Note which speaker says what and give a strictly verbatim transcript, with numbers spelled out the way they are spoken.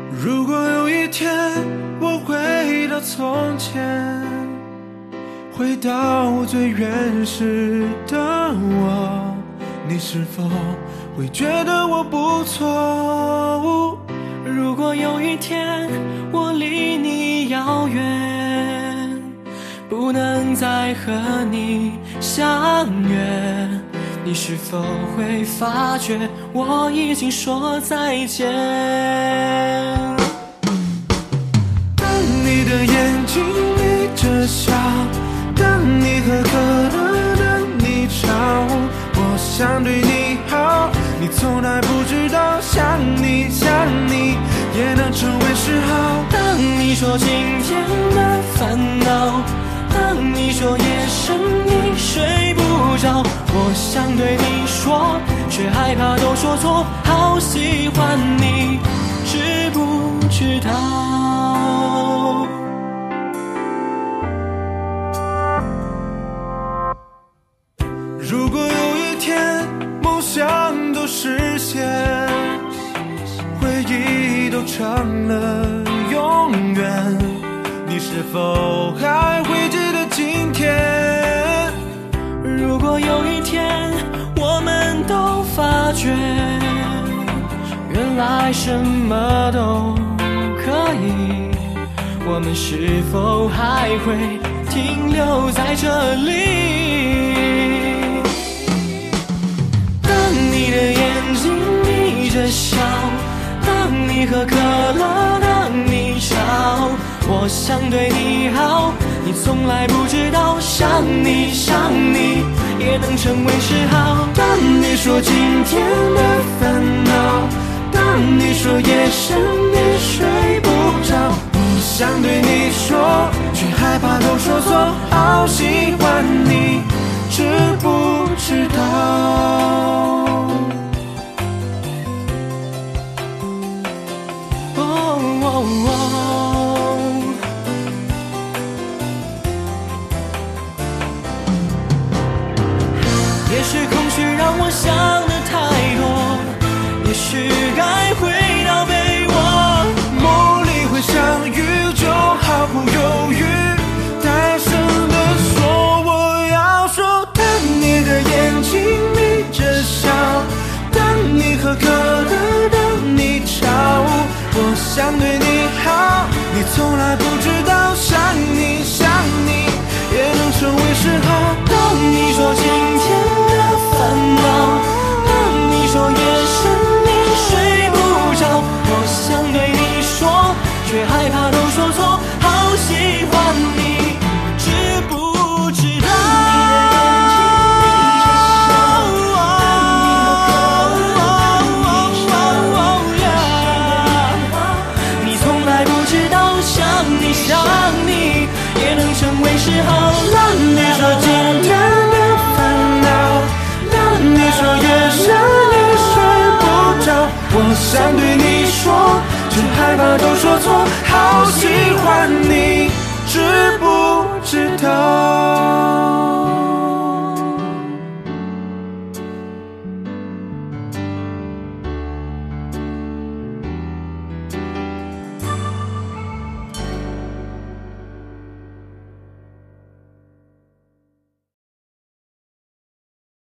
Speaker 1: 如果有一天我回到从前，回到最原始的我，你是否会觉得我不错？
Speaker 2: 如果有一天我离你遥远，不能再和你相约，你是否会发觉我已经说再见？
Speaker 1: 当你的眼睛眯着笑，当你喝可乐等你吵，我想对你好，你从来不知道想你想你也能成为嗜好。
Speaker 2: 当你说今天的烦恼，当你说夜深你睡不着，我想对你说，却害怕都说错，好喜欢你，知不知道？
Speaker 1: 如果有一天梦想都实现，回忆都成了永远，你是否还会记得今天？
Speaker 2: 如果有一天我们都发觉，原来什么都可以，我们是否还会停留在这里？当你的眼睛眯着笑，当你喝可乐，当你吵，我想对你好，你从来不知道想你想你也能成为嗜好。
Speaker 1: 当你说今天的烦恼，当你说夜深你睡不着，我想对你说，却害怕都说错，好喜欢你，知不知道？
Speaker 2: 哦哦哦，也许空虚让我想的太多，也许该回到被窝，
Speaker 1: 梦里会相遇，就毫不犹豫大声地说我要说。当你的眼睛眯着笑，当你喝可乐，当你吵，我想对你好，你从来不知道想你想你也能成为嗜好。
Speaker 2: 当你说今天的烦恼，当你说夜深你睡不着，我想对你说，却害怕都说错，好喜欢你，知不知道？你从来不知道想你想你也能成为嗜好。
Speaker 1: 当你说今天的烦恼，当你说夜深你睡不着，我想对你说，却害怕都说错，好喜欢你，知不知道？